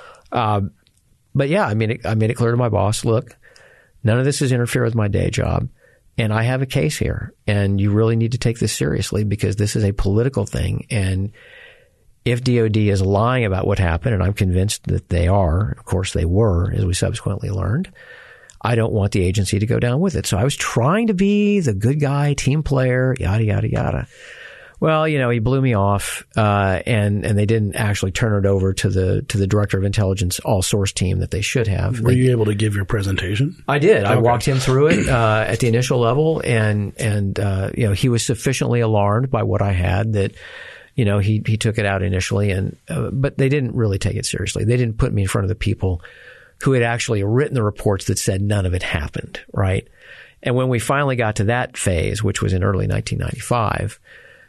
But yeah, I made it clear to my boss, look, none of this has interfered with my day job, and I have a case here, and you really need to take this seriously because this is a political thing. And if DOD is lying about what happened, and I'm convinced that they are, of course they were, as we subsequently learned, I don't want the agency to go down with it. So I was trying to be the good guy, team player, yada, yada, yada. Well, he blew me off, and they didn't actually turn it over to the Director of Intelligence all-source team that they should have. Were you able to give your presentation? I did. Okay. I walked him through it at the initial level, and he was sufficiently alarmed by what I had that he took it out initially, but they didn't really take it seriously. They didn't put me in front of the people who had actually written the reports that said none of it happened, right? And when we finally got to that phase, which was in early 1995,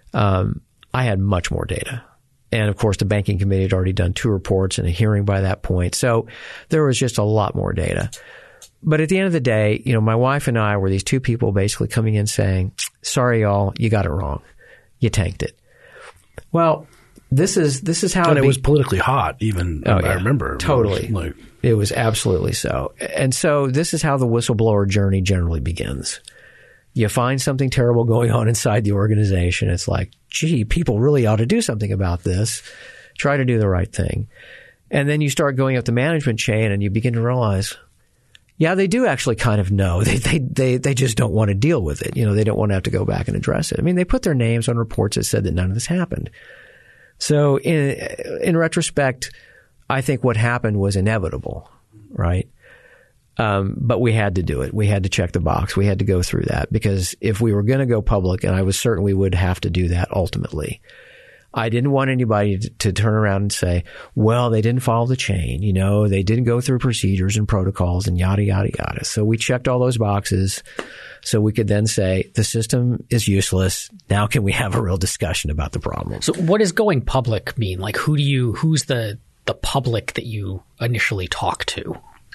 I had much more data. And of course, the Banking Committee had already done 2 reports and a hearing by that point. So there was just a lot more data. But at the end of the day, my wife and I were these 2 people basically coming in saying, sorry, y'all, you got it wrong. You tanked it. Well, this is how it was politically hot, even. I remember. Totally. It was absolutely so. And so this is how the whistleblower journey generally begins. You find something terrible going on inside the organization. It's like, gee, people really ought to do something about this. Try to do the right thing. And then you start going up the management chain and you begin to realize, yeah, they do actually kind of know. They just don't want to deal with it. They don't want to have to go back and address it. I mean, they put their names on reports that said that none of this happened. So in retrospect, I think what happened was inevitable, right? But we had to do it. We had to check the box. We had to go through that because if we were going to go public, and I was certain we would have to do that ultimately, I didn't want anybody to turn around and say, well, they didn't follow the chain. They didn't go through procedures and protocols and yada, yada, yada. So we checked all those boxes so we could then say the system is useless. Now can we have a real discussion about the problem? So what does going public mean? Like who's the public that you initially talk to?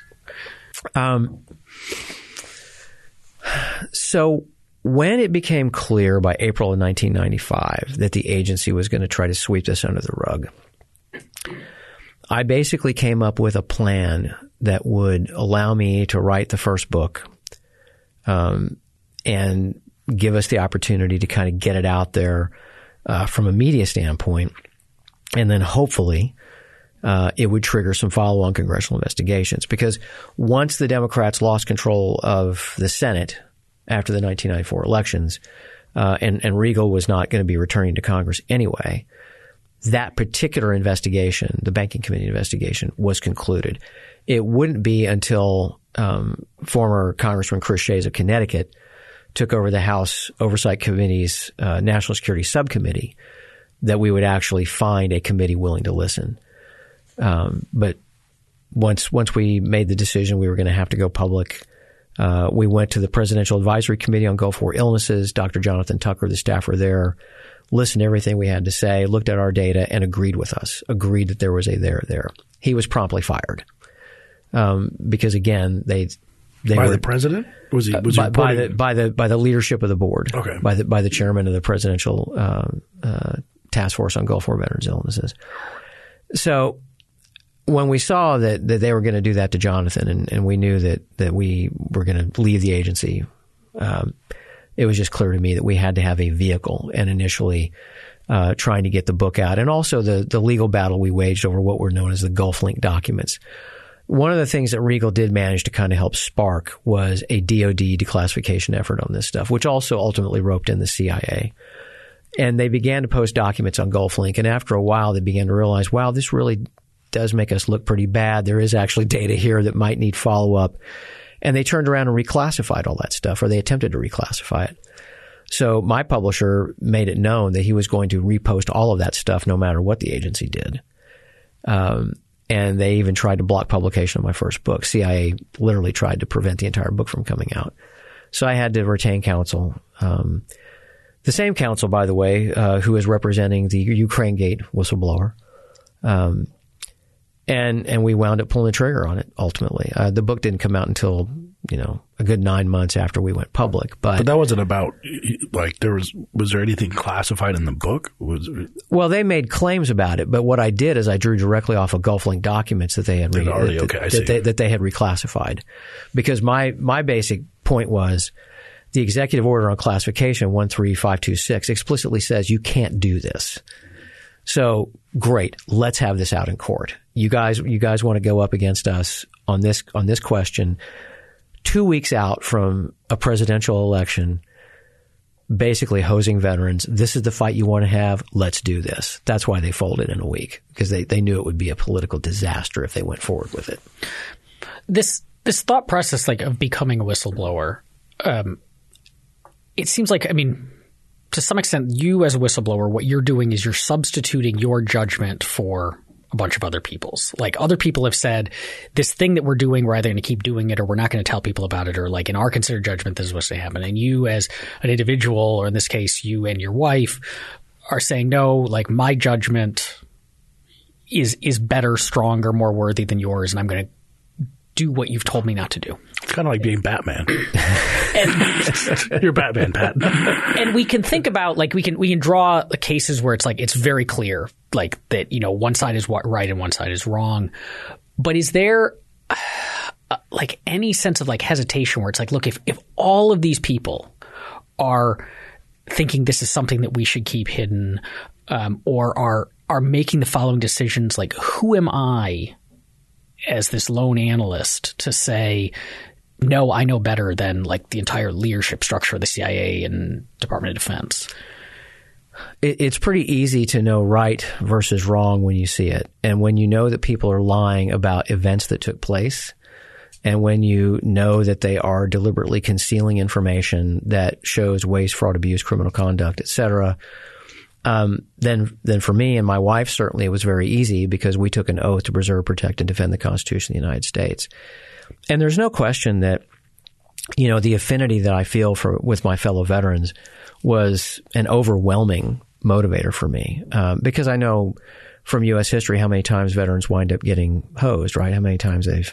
So when it became clear by April of 1995 that the agency was going to try to sweep this under the rug, I basically came up with a plan that would allow me to write the first book and give us the opportunity to kind of get it out there from a media standpoint. And then hopefully it would trigger some follow-on congressional investigations. Because once the Democrats lost control of the Senate after the 1994 elections, and Regal was not going to be returning to Congress anyway, that particular investigation, the Banking Committee investigation, was concluded. It wouldn't be until former Congressman Chris Shays of Connecticut took over the House Oversight Committee's National Security Subcommittee that we would actually find a committee willing to listen. But once we made the decision we were going to have to go public, we went to the Presidential Advisory Committee on Gulf War Illnesses. Dr. Jonathan Tucker, the staffer there, listened to everything we had to say, looked at our data, and agreed with us, agreed that there was a there. He was promptly fired. Because again, they by were the president? Was he by the leadership of the board? Okay. By the chairman of the Presidential Task Force on Gulf War Veterans Illnesses. So when we saw that they were going to do that to Jonathan, and we knew that we were going to leave the agency, it was just clear to me that we had to have a vehicle, and initially trying to get the book out, and also the legal battle we waged over what were known as the Gulf Link documents. One of the things that Regal did manage to kind of help spark was a DoD declassification effort on this stuff, which also ultimately roped in the CIA. And they began to post documents on Gulf Link, and after a while they began to realize, wow, this really does make us look pretty bad. There is actually data here that might need follow-up. And they turned around and reclassified all that stuff, or they attempted to reclassify it. So my publisher made it known that he was going to repost all of that stuff no matter what the agency did. And they even tried to block publication of my first book. CIA literally tried to prevent the entire book from coming out. So I had to retain counsel. The same counsel, by the way, who is representing the Ukraine Gate whistleblower. And we wound up pulling the trigger on it ultimately. The book didn't come out until, a good 9 months after we went public. But that wasn't about, was there anything classified in the book? Well, they made claims about it, but what I did is I drew directly off of Gulf Link documents that they had that they had reclassified. Because my basic point was the executive order on classification 13526 explicitly says you can't do this. So great, let's have this out in court. You guys want to go up against us on this question 2 weeks out from a presidential election, basically hosing veterans. This is the fight you want to have. Let's do this. That's why they folded in a week, because they knew it would be a political disaster if they went forward with it. This thought process, of becoming a whistleblower, it seems like, to some extent, you as a whistleblower, what you're doing is you're substituting your judgment for a bunch of other people's. Other people have said, this thing that we're doing, we're either going to keep doing it or we're not going to tell people about it, or in our considered judgment, this is what's going to happen. And you as an individual, or in this case, you and your wife, are saying, no, my judgment is better, stronger, more worthy than yours, and I'm going to do what you've told me not to do. It's kind of like being Batman. You're Batman, Pat. And we can think about, we can draw cases where it's very clear, that, one side is right and one side is wrong. But is there any sense of hesitation where it's look, if all of these people are thinking this is something that we should keep hidden, or are making the following decisions, who am I as this lone analyst to say, no, I know better than the entire leadership structure of the CIA and Department of Defense? It's pretty easy to know right versus wrong when you see it. And when you know that people are lying about events that took place, and when you know that they are deliberately concealing information that shows waste, fraud, abuse, criminal conduct, et cetera, then for me and my wife, certainly it was very easy, because we took an oath to preserve, protect, and defend the Constitution of the United States. And there's no question that, the affinity that I feel with my fellow veterans was an overwhelming motivator for me, because I know from U.S. history how many times veterans wind up getting hosed, right? How many times they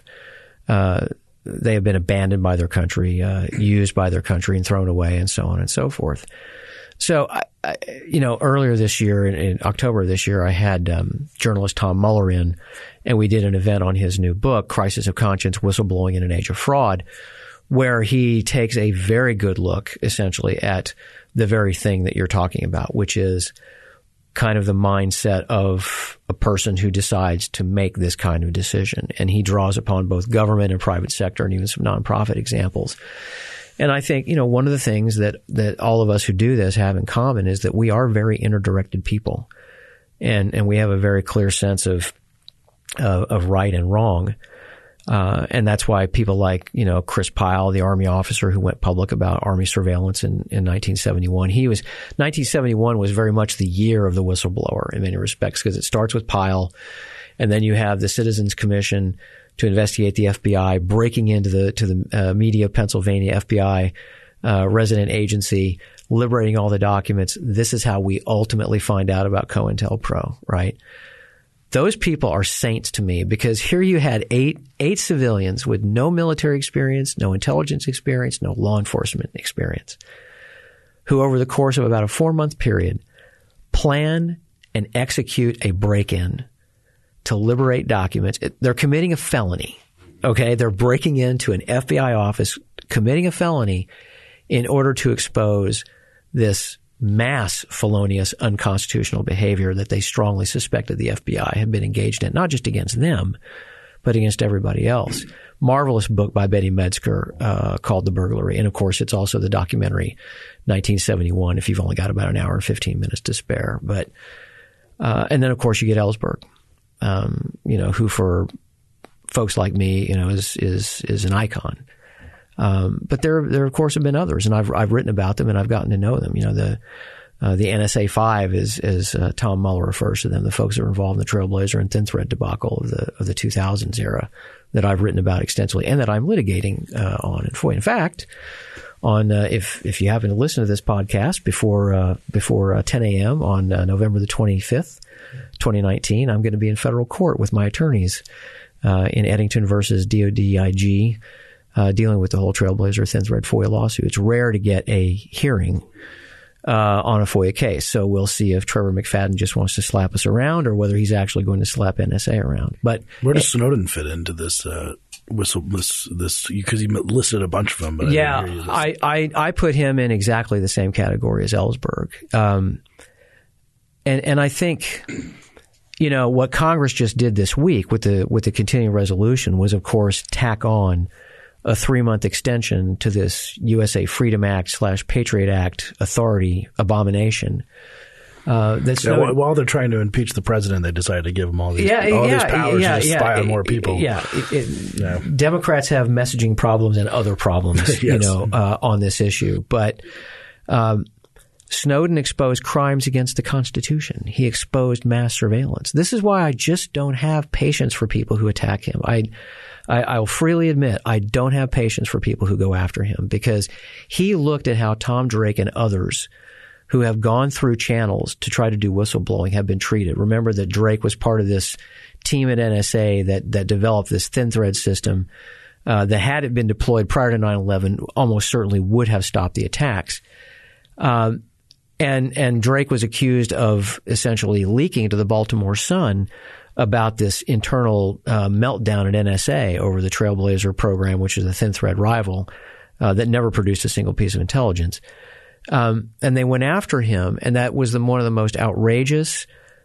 have been abandoned by their country, used by their country, and thrown away, and so on and so forth. So, earlier this year, in October of this year, I had journalist Tom Muller in, and we did an event on his new book, Crisis of Conscience, Whistleblowing in an Age of Fraud, where he takes a very good look, essentially, at the very thing that you're talking about, which is kind of the mindset of a person who decides to make this kind of decision. And he draws upon both government and private sector, and even some nonprofit examples. And I think, one of the things that all of us who do this have in common is that we are very interdirected people. and we have a very clear sense of right and wrong. And that's why people like, Chris Pyle, the Army officer who went public about Army surveillance in 1971. 1971 was very much the year of the whistleblower in many respects, because it starts with Pyle, and then you have the Citizens Commission to investigate the FBI breaking into the Media, Pennsylvania FBI resident agency, liberating all the documents. This is how we ultimately find out about COINTELPRO, right? Those people are saints to me, because here you had eight civilians with no military experience, no intelligence experience, no law enforcement experience, who over the course of about a 4-month period plan and execute a break-in to liberate documents. They're committing a felony. Okay. They're breaking into an FBI office, committing a felony in order to expose this mass felonious unconstitutional behavior that they strongly suspected the FBI had been engaged in, not just against them, but against everybody else. Marvelous book by Betty Metzger called The Burglary. And of course, it's also the documentary 1971, if you've only got about an hour and 15 minutes to spare. But and then of course you get Ellsberg, who for folks like me, is an icon. But there of course have been others, and I've written about them and I've gotten to know them. The NSA 5 as Tom Mueller refers to them, the folks that were involved in the Trailblazer and Thin Thread debacle of the 2000s era that I've written about extensively and that I'm litigating on in FOIA. In fact, on if you happen to listen to this podcast before 10 a.m. on November the 25th, 2019, I'm going to be in federal court with my attorneys in Eddington versus DODIG. Dealing with the whole Trailblazer Thin Thread FOIA lawsuit. It's rare to get a hearing on a FOIA case. So we'll see if Trevor McFadden just wants to slap us around or whether he's actually going to slap NSA around. But where does Snowden fit into this this because you listed a bunch of them? But I put him in exactly the same category as Ellsberg. And I think what Congress just did this week with the continuing resolution was, of course, tack on a 3-month extension to this USA Freedom Act / Patriot Act authority abomination. While they're trying to impeach the president, they decided to give him all these powers to spy on more people. Democrats have messaging problems and other problems, yes. On this issue. But Snowden exposed crimes against the Constitution. He exposed mass surveillance. This is why I just don't have patience for people who attack him. I'll freely admit I don't have patience for people who go after him, because he looked at how Tom Drake and others who have gone through channels to try to do whistleblowing have been treated. Remember that Drake was part of this team at NSA that developed this thin thread system that, had it been deployed prior to 9/11, almost certainly would have stopped the attacks. And Drake was accused of essentially leaking to the Baltimore Sun about this internal meltdown at NSA over the Trailblazer program, which is a thin thread rival that never produced a single piece of intelligence. And they went after him, and that was one of the most outrageous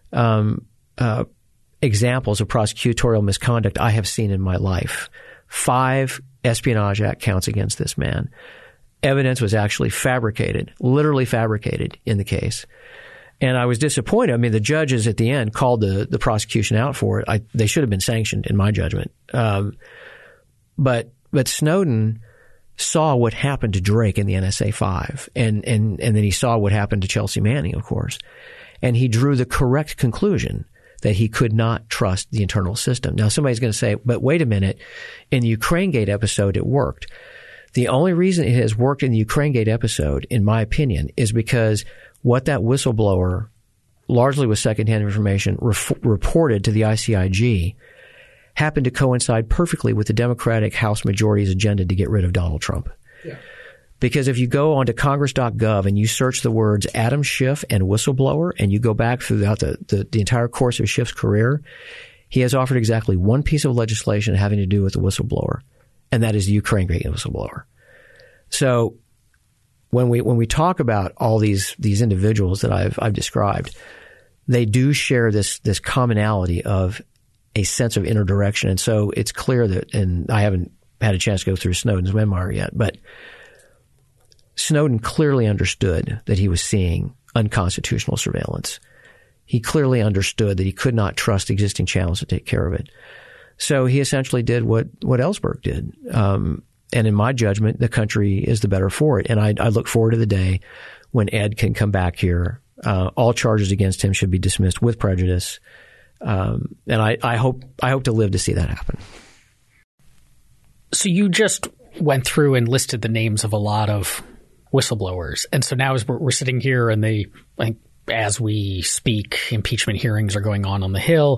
examples of prosecutorial misconduct I have seen in my life. 5 Espionage Act counts against this man. Evidence was actually fabricated, literally fabricated in the case. And I was disappointed. I mean, the judges at the end called the prosecution out for it. They should have been sanctioned, in my judgment. But Snowden saw what happened to Drake in the NSA 5, and then he saw what happened to Chelsea Manning, of course, and he drew the correct conclusion that he could not trust the internal system. Now, somebody's going to say, "But wait a minute, in the Ukrainegate episode, it worked." The only reason it has worked in the Ukrainegate episode, in my opinion, is because what that whistleblower, largely with secondhand information, reported to the ICIG happened to coincide perfectly with the Democratic House majority's agenda to get rid of Donald Trump. Yeah. Because if you go onto Congress.gov and you search the words Adam Schiff and whistleblower, and you go back throughout the entire course of Schiff's career, he has offered exactly one piece of legislation having to do with the whistleblower, and that is the Ukrainegate whistleblower. So when we talk about all these individuals that I've described, they do share this commonality of a sense of inner direction. And so it's clear that, and I haven't had a chance to go through Snowden's memoir yet, but Snowden clearly understood that he was seeing unconstitutional surveillance. He clearly understood that he could not trust existing channels to take care of it. So he essentially did what Ellsberg did. And in my judgment, the country is the better for it. And I look forward to the day when Ed can come back here. All charges against him should be dismissed with prejudice. And I hope to live to see that happen. So you just went through and listed the names of a lot of whistleblowers. And so now as we're sitting here and as we speak, impeachment hearings are going on the Hill.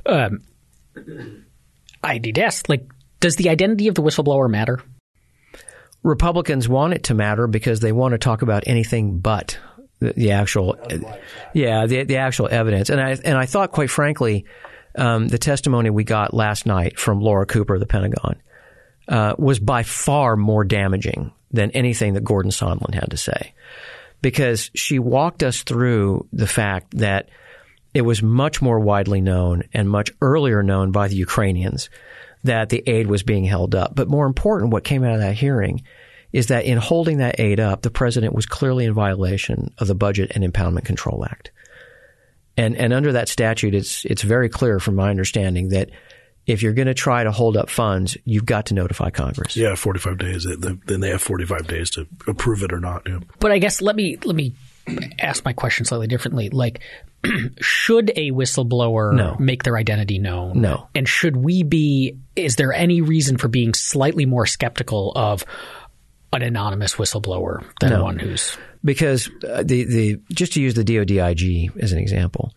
I need to ask, does the identity of the whistleblower matter? Republicans want it to matter because they want to talk about anything but the actual, the actual evidence. And I thought, quite frankly, the testimony we got last night from Laura Cooper of the Pentagon was by far more damaging than anything that Gordon Sondland had to say, because she walked us through the fact that it was much more widely known and much earlier known by the Ukrainians that the aid was being held up. But more important, what came out of that hearing is that in holding that aid up, the president was clearly in violation of the Budget and Impoundment Control Act. And under that statute, it's very clear from my understanding that if you're going to try to hold up funds, you've got to notify Congress. Yeah, 45 days. Then they have 45 days to approve it or not. Yeah. But I guess let me ask my question slightly differently. Should a whistleblower make their identity known? No. And is there any reason for being slightly more skeptical of an anonymous whistleblower than one who's... Because just to use the DOD IG as an example,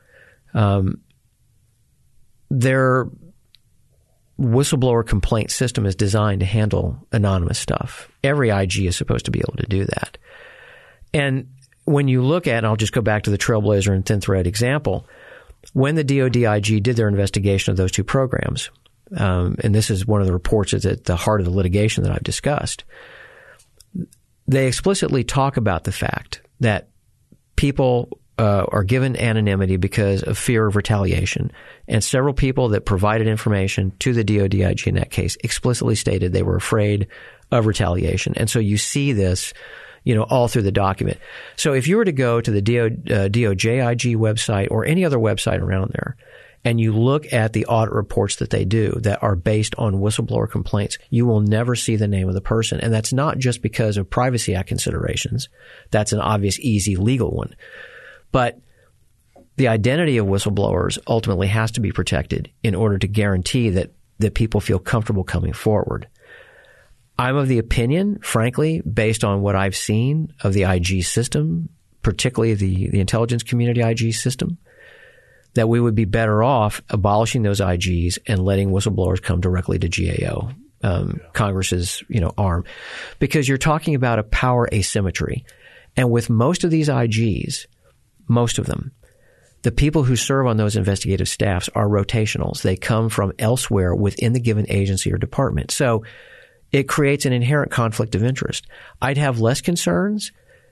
their whistleblower complaint system is designed to handle anonymous stuff. Every IG is supposed to be able to do that. And when you look at, and I'll just go back to the Trailblazer and Thin Thread example, when the DOD IG did their investigation of those two programs, and this is one of the reports that's at the heart of the litigation that I've discussed, they explicitly talk about the fact that people are given anonymity because of fear of retaliation. And several people that provided information to the DOD IG in that case explicitly stated they were afraid of retaliation. And so you see this all through the document. So if you were to go to the DOJ IG website or any other website around there, and you look at the audit reports that they do that are based on whistleblower complaints, you will never see the name of the person. And that's not just because of Privacy Act considerations. That's an obvious, easy legal one. But the identity of whistleblowers ultimately has to be protected in order to guarantee that people feel comfortable coming forward. I'm of the opinion, frankly, based on what I've seen of the IG system, particularly the intelligence community IG system, that we would be better off abolishing those IGs and letting whistleblowers come directly to GAO, Congress's arm, because you're talking about a power asymmetry. And with most of these IGs, most of them, the people who serve on those investigative staffs are rotationals. They come from elsewhere within the given agency or department. So it creates an inherent conflict of interest. I'd have less concerns.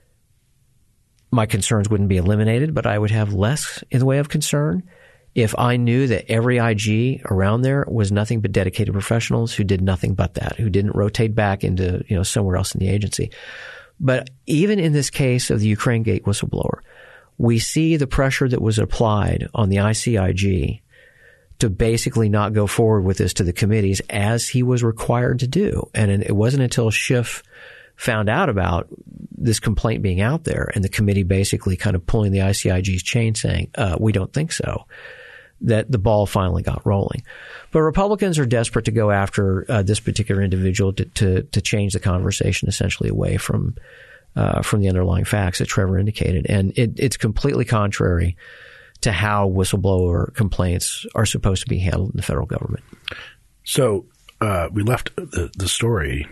My concerns wouldn't be eliminated, but I would have less in the way of concern if I knew that every IG around there was nothing but dedicated professionals who did nothing but that, who didn't rotate back into somewhere else in the agency. But even in this case of the Ukraine Gate whistleblower, we see the pressure that was applied on the ICIG to basically not go forward with this to the committees as he was required to do. And it wasn't until Schiff found out about this complaint being out there and the committee basically kind of pulling the ICIG's chain saying, we don't think so, that the ball finally got rolling. But Republicans are desperate to go after this particular individual to change the conversation essentially away from the underlying facts that Trevor indicated. And it's completely contrary to how whistleblower complaints are supposed to be handled in the federal government. So we left the story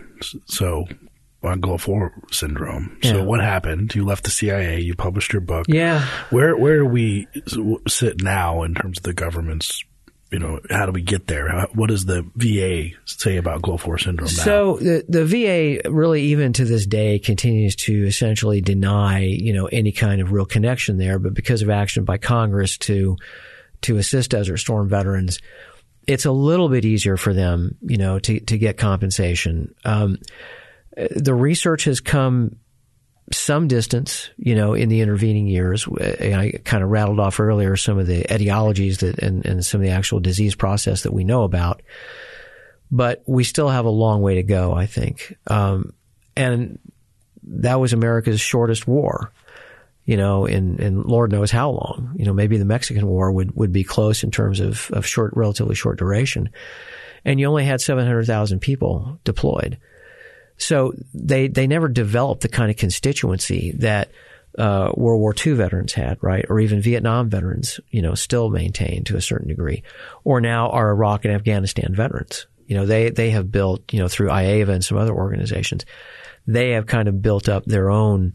on Gulf War syndrome. So what happened? You left the CIA. You published your book. Yeah. Where do we sit now in terms of the government's, how do we get there? What does the VA say about Gulf War syndrome now? So the VA really, even to this day, continues to essentially deny, any kind of real connection there. But because of action by Congress to assist Desert Storm veterans, it's a little bit easier for them, to get compensation. The research has come some distance, in the intervening years. I kind of rattled off earlier some of the etiologies and some of the actual disease process that we know about. But we still have a long way to go, I think. And that was America's shortest war, and Lord knows how long. Maybe the Mexican War would be close in terms of relatively short duration. And you only had 700,000 people deployed. So they never developed the kind of constituency that World War II veterans had, right? Or even Vietnam veterans, still maintain to a certain degree. Or now our Iraq and Afghanistan veterans. They have built, through IAVA and some other organizations, they have kind of built up their own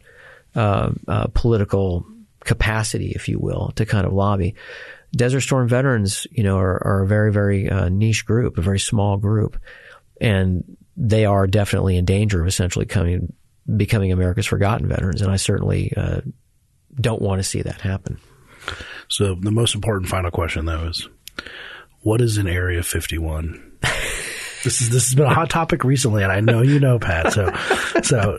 political capacity, if you will, to kind of lobby. Desert Storm veterans, are a very, very niche group, a very small group. And they are definitely in danger of essentially becoming America's forgotten veterans. And I certainly don't want to see that happen. So the most important final question, though, is what is in Area 51? This has been a hot topic recently, and I know you know, Pat. So.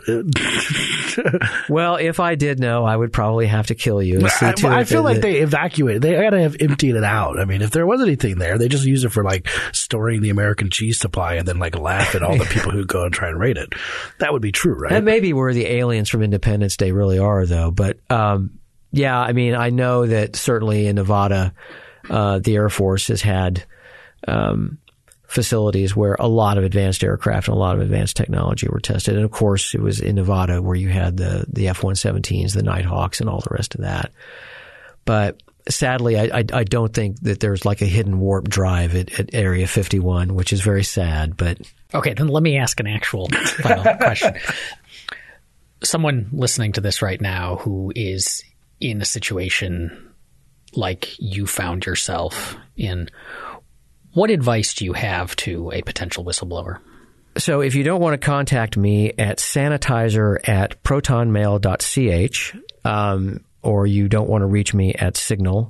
Well, if I did know, I would probably have to kill you. I feel like they evacuated. They got to have emptied it out. I mean, if there was anything there, they just use it for like storing the American cheese supply and then like laugh at all the people who go and try and raid it. That would be true, right? That may be where the aliens from Independence Day really are, though. But yeah, I mean, I know that certainly in Nevada, the Air Force has had facilities where a lot of advanced aircraft and a lot of advanced technology were tested. And of course, it was in Nevada where you had the F-117s, the Nighthawks, and all the rest of that. But sadly, I don't think that there's like a hidden warp drive at Area 51, which is very sad. But okay, then let me ask an actual final question. Someone listening to this right now who is in a situation like you found yourself in, what advice do you have to a potential whistleblower? So if you don't want to contact me at sanitizer@protonmail.ch, or you don't want to reach me at Signal,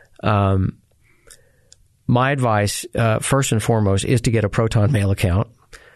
my advice, first and foremost, is to get a Proton Mail account.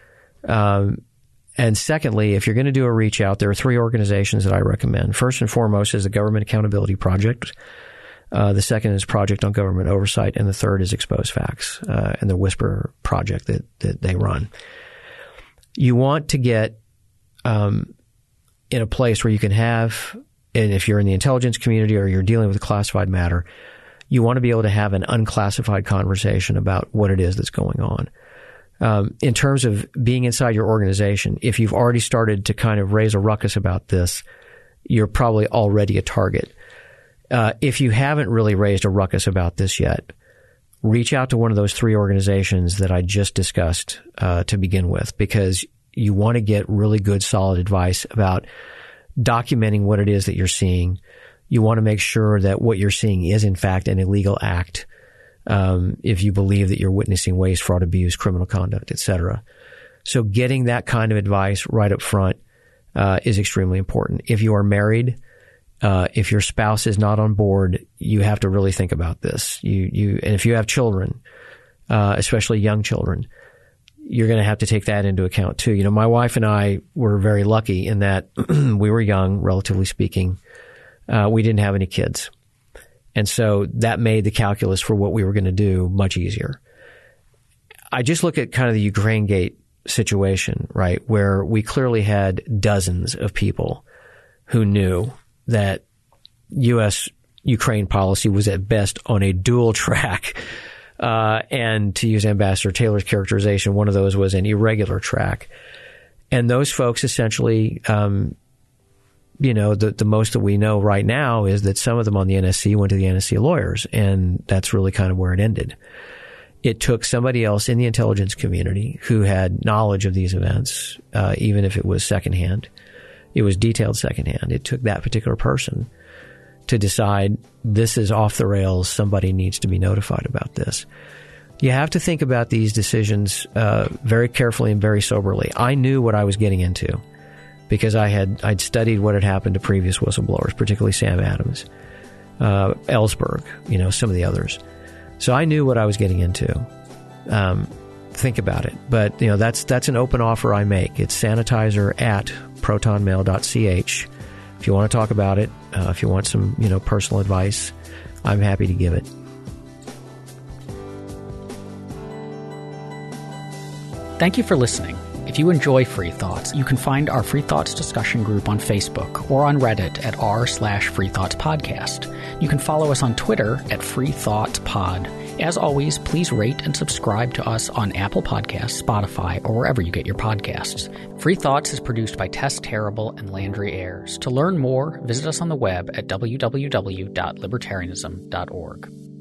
And secondly, if you're going to do a reach out, there are 3 organizations that I recommend. First and foremost is the Government Accountability Project. The second is Project on Government Oversight, and the third is Expose Facts and the Whisper project that they run. You want to get in a place where you can have, and if you're in the intelligence community or you're dealing with a classified matter, you want to be able to have an unclassified conversation about what it is that's going on. In terms of being inside your organization, if you've already started to kind of raise a ruckus about this, you're probably already a target. If you haven't really raised a ruckus about this yet, reach out to one of those 3 organizations that I just discussed to begin with, because you want to get really good, solid advice about documenting what it is that you're seeing. You want to make sure that what you're seeing is, in fact, an illegal act. If you believe that you're witnessing waste, fraud, abuse, criminal conduct, etc. So getting that kind of advice right up front is extremely important. If you are married, if your spouse is not on board, you have to really think about this. And if you have children, especially young children, you're going to have to take that into account too. You know, my wife and I were very lucky in that we were young, relatively speaking. We didn't have any kids. And so that made the calculus for what we were going to do much easier. I just look at kind of the Ukraine Gate situation, right, where we clearly had dozens of people who knew that U.S.-Ukraine policy was at best on a dual track. And to use Ambassador Taylor's characterization, one of those was an irregular track. And those folks essentially, the most that we know right now is that some of them on the NSC went to the NSC lawyers, and that's really kind of where it ended. It took somebody else in the intelligence community who had knowledge of these events, even if it was secondhand. It was detailed secondhand. It took that particular person to decide this is off the rails. Somebody needs to be notified about this. You have to think about these decisions very carefully and very soberly. I knew what I was getting into because I'd studied what had happened to previous whistleblowers, particularly Sam Adams, Ellsberg, some of the others. So I knew what I was getting into. Think about it. But, that's an open offer I make. It's sanitizer@protonmail.ch. If you want to talk about it, if you want some, personal advice, I'm happy to give it. Thank you for listening. If you enjoy Free Thoughts, you can find our Free Thoughts discussion group on Facebook or on Reddit at r/FreeThoughtsPodcast. You can follow us on Twitter at FreeThoughtsPod. As always, please rate and subscribe to us on Apple Podcasts, Spotify, or wherever you get your podcasts. Free Thoughts is produced by Tess Terrible and Landry Ayers. To learn more, visit us on the web at www.libertarianism.org.